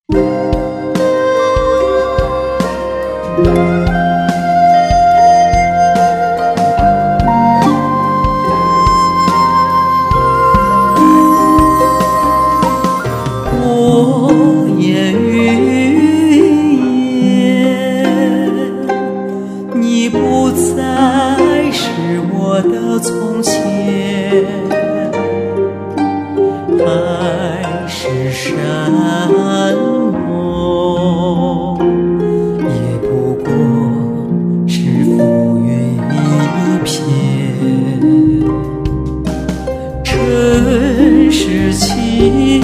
我也云烟，你不再是我的从前，海誓山盟也不过是浮云一片，尘世情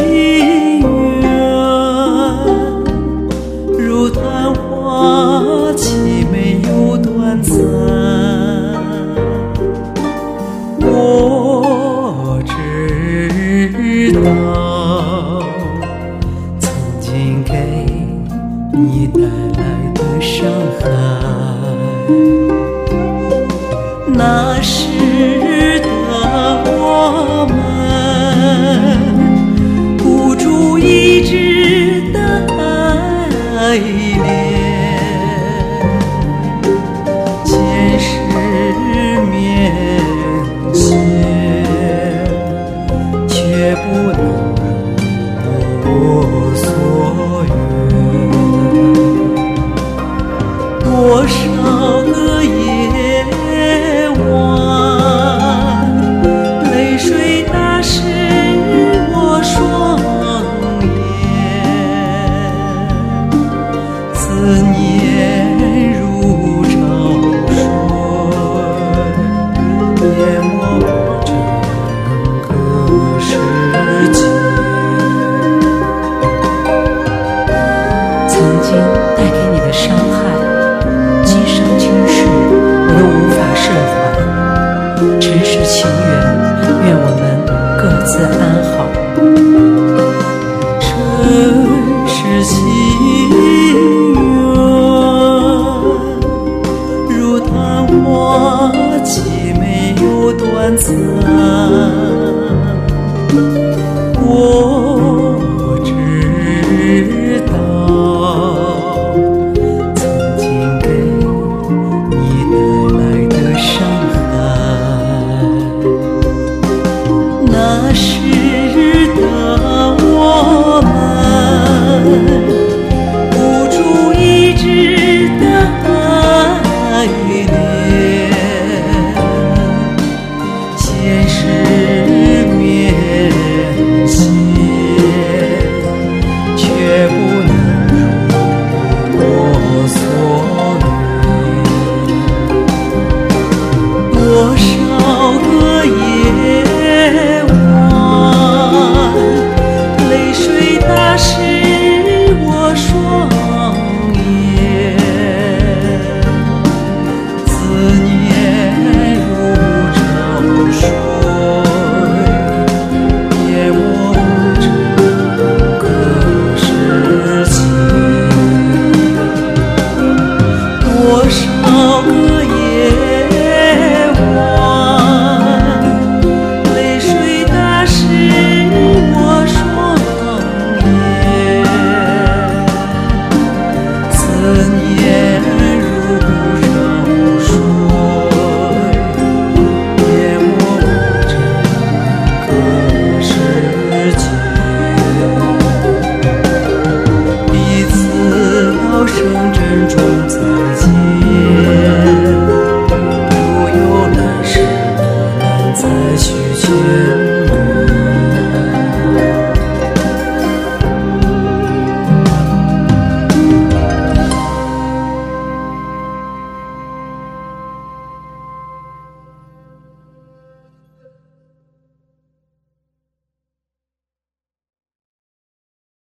如昙花，凄美又短暂。我知道，曾经给你带来的伤害，那时的我们孤注一掷的爱恋，前世面前，却不能如我所愿。多少个夜晚，泪水打湿我双眼，思念如潮水，淹没整个世界。 曾经带给你的伤害，今生今世我都无法释怀。尘世情缘，愿我们各自安好。 尘世情